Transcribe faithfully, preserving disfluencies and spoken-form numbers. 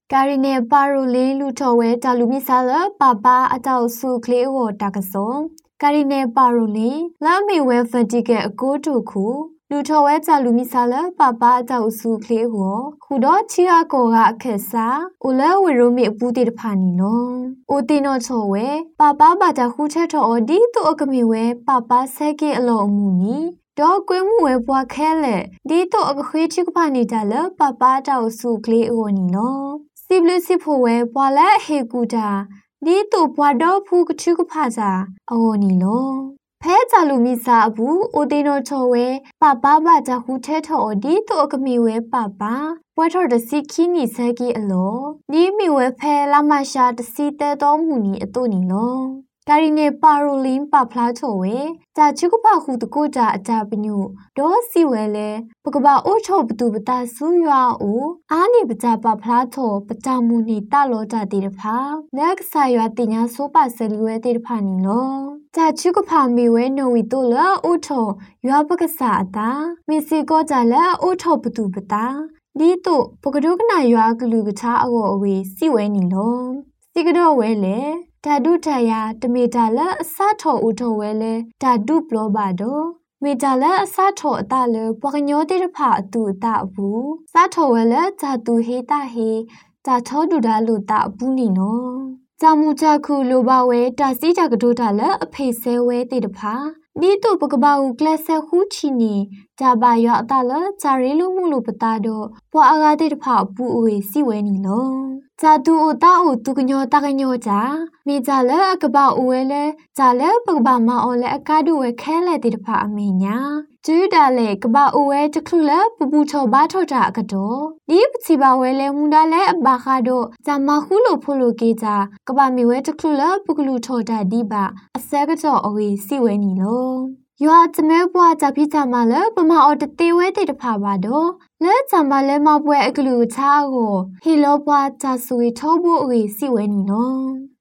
การิเนปารุลิลูทเวตาลุมิซาลปาปาอตาสุเคลโอตากะซอการิเนปารุลิลามีเวฟติเกอโกตุคูလူထော်ဝဲကြလူမီဆာလပပအတောက်စုကလေးကိုခုတော့ချီအကောကအခက်စားအိုလဲဝေရိုမီအပူတေတဖာနီနော်အိုတင်တော့ချော်ဝဲပပဘာတာခုချက်ထော်ဒီတူအကမီဝဲပပဆဲကေအလောအမှုနီတော့ကွေးမှုဝဲပွားခဲလေဒီတူအကခွေးချီကဖာနီကြလပပအတောက်စုကလေးအိုနီနော်စီဘလစီဖိုဝဲပွာလဲဟေကူတာဒီတူပွာတော့ဖူကချီကဖာစာအော်နီနော်ဖဲကြလူမီစာဘူးအိုတေနိုချော်ဝဲပပဘာကြခုထဲထော်ဒီတူအကမီဝဲပပဝဲထော်တစီခီနီဆဲကီအလောဒီမီဝဲဖဲလာမရှာတစီတဲတော်မူနီအတူနီလောကာရီနေပါရိုလင်းပဖလားချော်ဝဲဂျာချုကဖခုတကိုကြအကြပညုဒေါ်စီဝဲလဲပကပအိုချောပတူပတာဆူရွာအိုအာနီပကြပဖလားချောပကြမူနီတလောကြတေတဖာလက်ဆာရွာတင်ညာဆိုပါဆယ်လီဝဲတေတဖာနီလောဂျာချုကဖမီဝဲနိုဝီတိုလာအိုထောရွာပကဆာတာမီစီကောကြလဲအိုထောပတူပတာဒီတုပကဒုကနာရွာကလူကချာအဝအဝေစီဝဲနီလောစီကတော့ဝဲလေဓာတုထယာတမီတာလအစထောဦးထောဝဲလေဓာတုပလောပါတော့မီတာလအစထောအတလေပကညောတိတဖာအတူအတဘူးစထောဝဲလေဇာတူဟေတာဟေဇာထောဒူဒါလူတာဘူးနီနော်ဇာမူချခုလိုပါဝဲတာစီကြကဒိုတာလအဖေဆဲဝဲတိတဖာဒီတုပကပဦးကလဆဲခူချီနီဂျာဘာရွာအတလဂျာရီလူမှုလူပတာတော့ပွာအကားတိတဖာပူအဝေစီဝဲနီလောဂျာတူအိုတာအိုတူကညောတာကညောဂျာမိဂျာလဲအကပအဝဲလဲဂျာလဲပကပမအော်လဲအကားဒူဝဲခဲလဲတိတဖာအမေညာကျူဒါလေကပအဝဲတခုလဲပူပူချောဘာထောတာကတော့ဒီပစီပါဝဲလဲမူဒါလဲအဘာခါတော့ဂျာမခုလိုဖိုလိုကေဂျာကပမီဝဲတခုလဲပုကလူထောတာဒီပါအစဲကကြောအဝေစီဝဲနီလောရွာတမဲပွားကြပြကြမှာလဲပမအော်တတေဝဲတေတဖာပါတော့လဲကြမှာလဲမပွဲအကလူချာကိုဟီလောပွားကြဆွေထောဖို့အဝေစီဝဲနီနော်